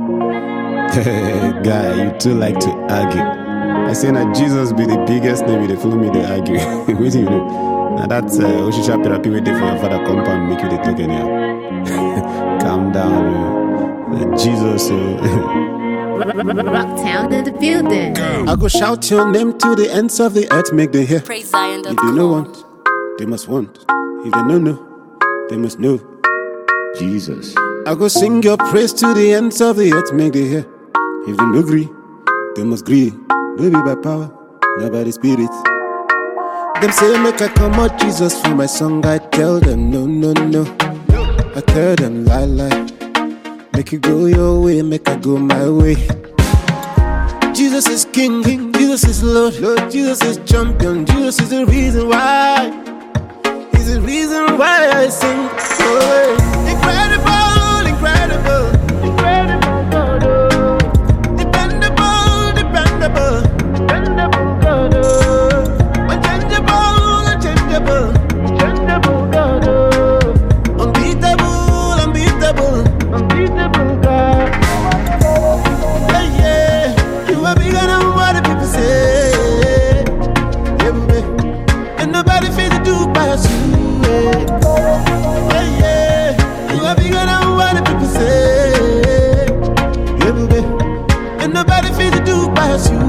Guy, you too like to argue. I say that Jesus be the biggest name, they follow me, they argue. Wait till you know. Now that's Oshisha therapy waiting for your father compound, make you the talk anyhow. Calm down, Jesus. Rocktown in the building. I go shout your name to the ends of the earth, make they hear. Praise Zion. If they no want, they must want. If they no know, they must know. Jesus. I go sing your praise to the ends of the earth, make they hear. If they no agree, they must agree. No be by power, not by the Spirit. Them say make I come out Jesus for my song. I tell them no, no, no. I tell them lie, lie. Make you go your way, make I go my way. Jesus is King, Jesus is Lord, Jesus is champion, Jesus is the reason why. He's the reason why I sing. Oh, incredible, incredible, incredible God. Oh. Dependable, dependable, dependable God. Oh. Unchangeable, unchangeable, unchangeable God. Oh. Unbeatable, unbeatable, unbeatable God. Yeah, yeah, you are bigger than what the people say. Yeah, baby. And nobody feels to do past you. Yeah, yeah, you are bigger than what the people say. Yeah, baby. And nobody feels to do past you.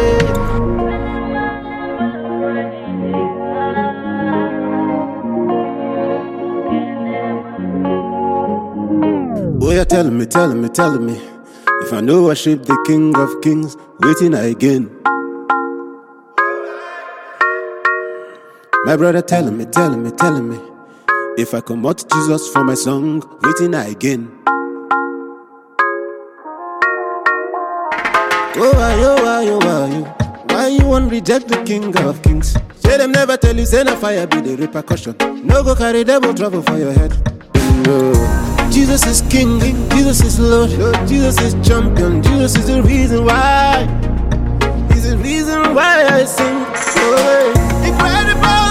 Oh, yeah, tell me, tell me, tell me. If I know worship the King of Kings, waiting again. My brother telling me, telling me, telling me. If I come out Jesus for my song, waiting again. Oh, why you won't reject the King of Kings? Say them never tell you, say no fire be the repercussion. No go carry devil trouble for your head. No. Jesus is King, Jesus is Lord, Jesus is champion, Jesus is the reason why. He's the reason why I sing. Oh, incredible.